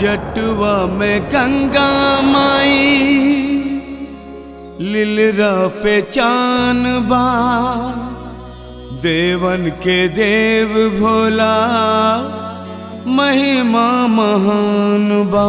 जटुआ में गंगा माई लिलरा पे चान बा, देवन के देव भोला महिमा महान बा।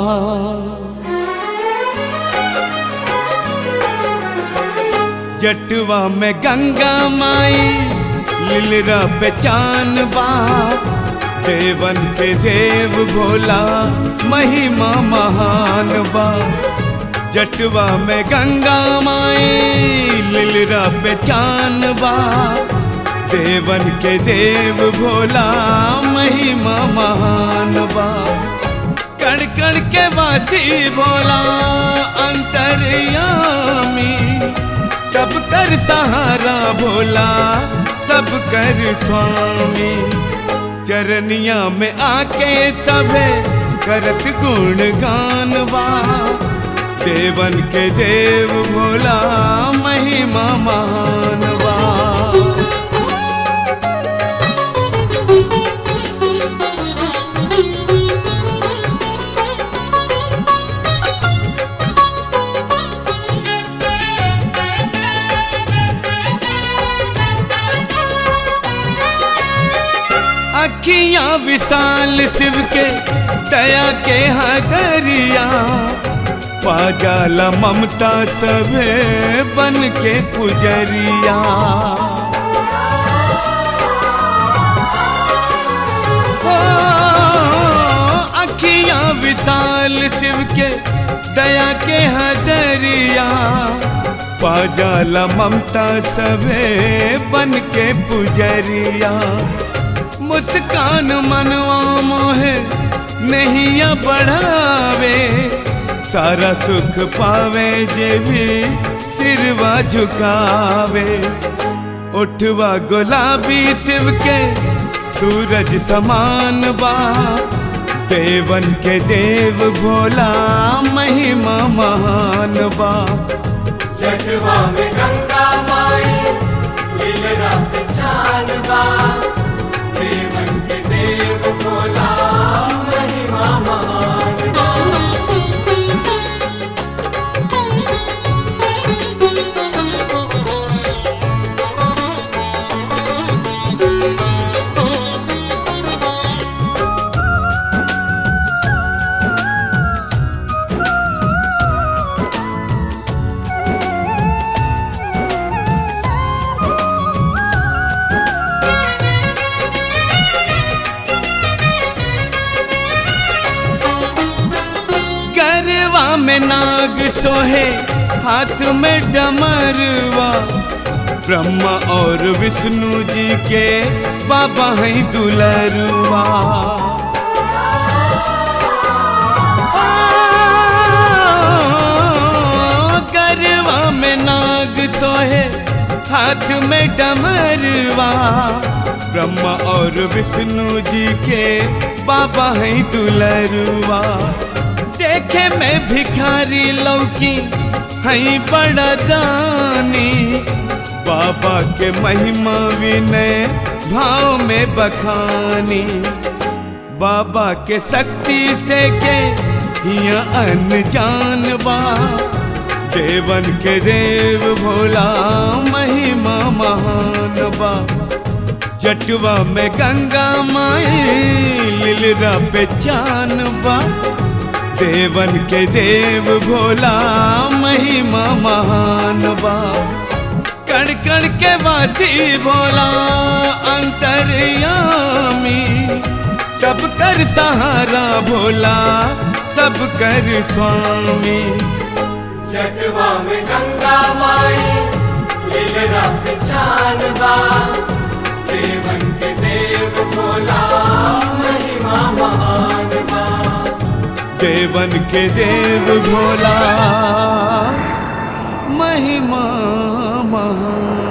जटुआ में गंगा माई लिलरा पे चान बा, देवन के देव भोला महिमा महान बा। जटुआ में गंगा माई लिलरा पे चान बा, देवन के देव भोला महिमा महान बा। कण कण के वासी भोला अंतर्यामी, सब कर सहारा भोला सब कर स्वामी। चरनिया में आके सभे करत गुण गानवा, देवन के देव भोला महिमा महानवा। अखियां विशाल शिव के दया के हगरिया, पाजाला ममता सभे बन के पुजरिया। अखियां विशाल शिव के दया के हगरिया, पाजाला ममता सभे बन के पुजरिया। मुस्कान मनवा मोहे नैया बढ़ावे, सारा सुख पावे जे भी सिरवा झुकावे। उठवा गुलाबी शिव के सूरज समान बा, देवन के देव भोला महिमा महान बा। जटुआ में गंगा माई लिलरा पे चान बा, देवन के देव भोला महिमा महान बा। में नाग सोहे हाथ में डमरवा, ब्रह्मा और विष्णु जी के बाबा हैं दुलरुआ। गरवा में नाग सोहे हाथ में डमरवा, ब्रह्मा और विष्णु जी के बाबा हैं दुलरुआ। देखे मैं भिखारी लौकी हई बड़ा जानी, बाबा के महिमा विनय भाव में बखानी। बाबा के शक्ति से के हिया अनजान बा, देवन के देव भोला महिमा महान बा। जटुआ में गंगा माई लिलरा पे चान बा, देवन के देव भोला महिमा महान बा। कण कण के वासी भोला अंतर्यामी, सब कर सहारा भोला सब कर स्वामी। जटुआ में गंगा माई लिलरा पे चान बा, देवन के देव भोला महिमा महान बा। देवन के देव भोला महिमा महान।